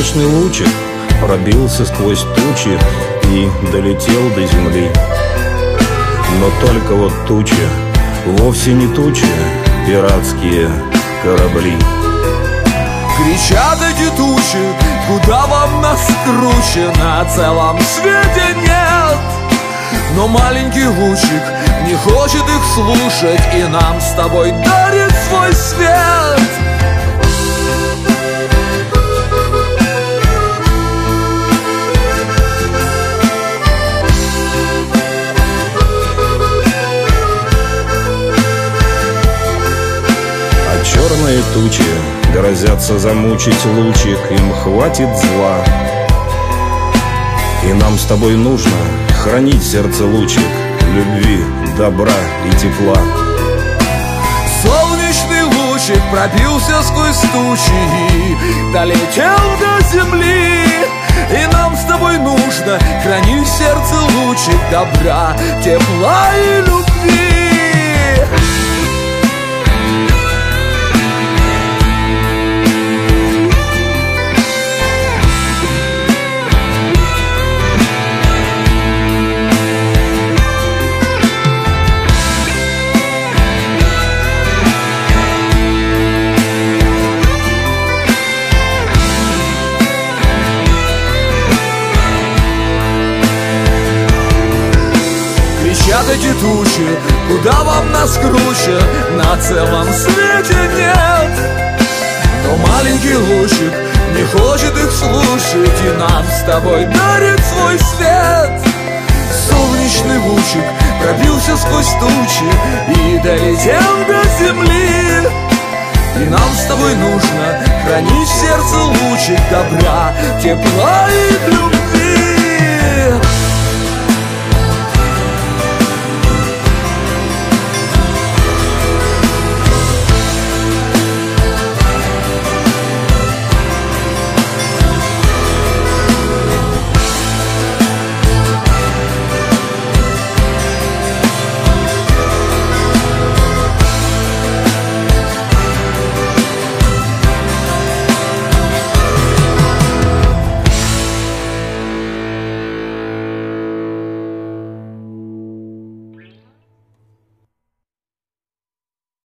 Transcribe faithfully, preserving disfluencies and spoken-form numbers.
Солнечный лучик пробился сквозь тучи и долетел до земли. Но только вот тучи вовсе не тучи, пиратские корабли. Кричат эти тучи, куда вам нас круче, на целом свете нет. Но маленький лучик не хочет их слушать и нам с тобой дарит свой свет. Черные тучи грозятся замучить лучик, им хватит зла. И нам с тобой нужно хранить сердце лучик любви, добра и тепла. Солнечный лучик пробился сквозь тучи и долетел до земли. И нам с тобой нужно хранить сердце лучик добра, тепла и любви. Кричат эти тучи, куда вам нас круче, на целом свете нет. Но маленький лучик не хочет их слушать и нам с тобой дарит свой свет. Солнечный лучик пробился сквозь тучи и долетел до земли. И нам с тобой нужно хранить в сердце лучик добра, тепла и любви.